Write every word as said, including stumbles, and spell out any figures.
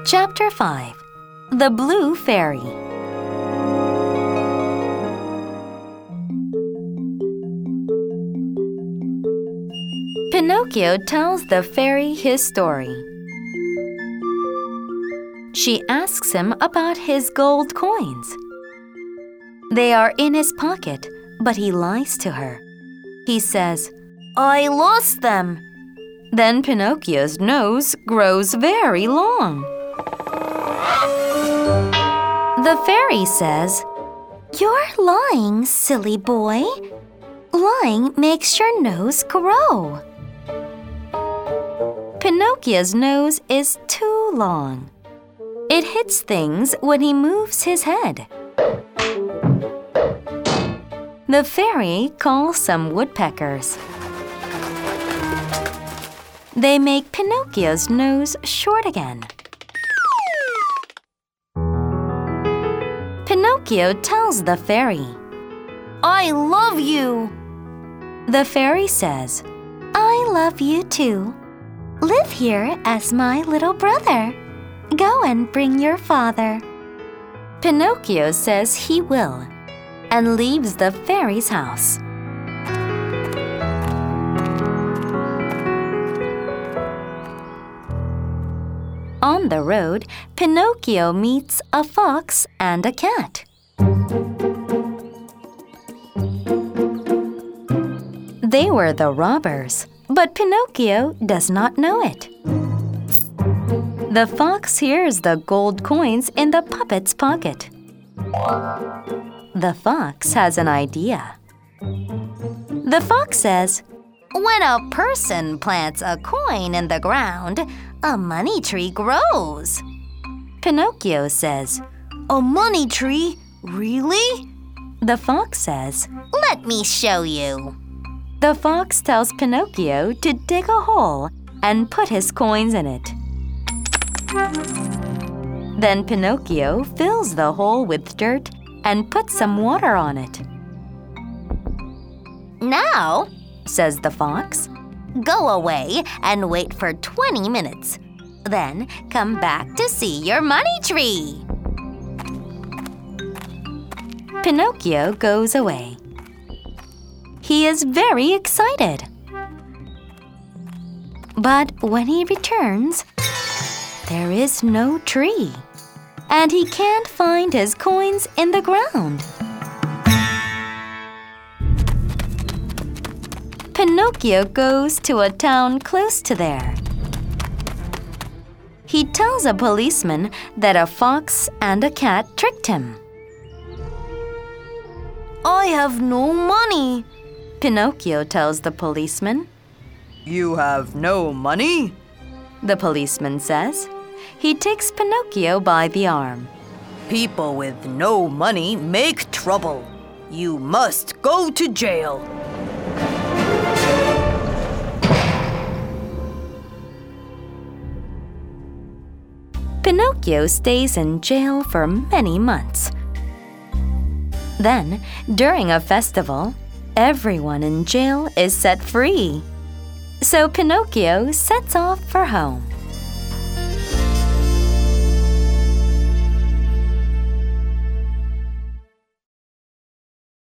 Chapter five. The Blue Fairy. Pinocchio tells the fairy his story. She asks him about his gold coins. They are in his pocket, but he lies to her. He says, "I lost them." Then Pinocchio's nose grows very long. The fairy says, "You're lying, silly boy. Lying makes your nose grow." Pinocchio's nose is too long. It hits things when he moves his head. The fairy calls some woodpeckers. They make Pinocchio's nose short again. Pinocchio tells the fairy, "I love you." The fairy says, "I love you too. Live here as my little brother. Go and bring your father." Pinocchio says he will and leaves the fairy's house. On the road, Pinocchio meets a fox and a cat. They were the robbers, but Pinocchio does not know it. The fox hears the gold coins in the puppet's pocket. The fox has an idea. The fox says, "When a person plants a coin in the ground, a money tree grows." Pinocchio says, "A money tree? Really?" The fox says, "Let me show you." The fox tells Pinocchio to dig a hole and put his coins in it. Then Pinocchio fills the hole with dirt and puts some water on it. "Now," says the fox, "go away and wait for twenty minutes. Then come back to see your money tree." Pinocchio goes away. He is very excited. But when he returns, there is no tree, and he can't find his coins in the ground. Pinocchio goes to a town close to there. He tells a policeman that a fox and a cat tricked him. "I have no money," Pinocchio tells the policeman. "You have no money?" the policeman says. He takes Pinocchio by the arm. "People with no money make trouble. You must go to jail." Pinocchio stays in jail for many months. Then, during a festival, everyone in jail is set free. So Pinocchio sets off for home.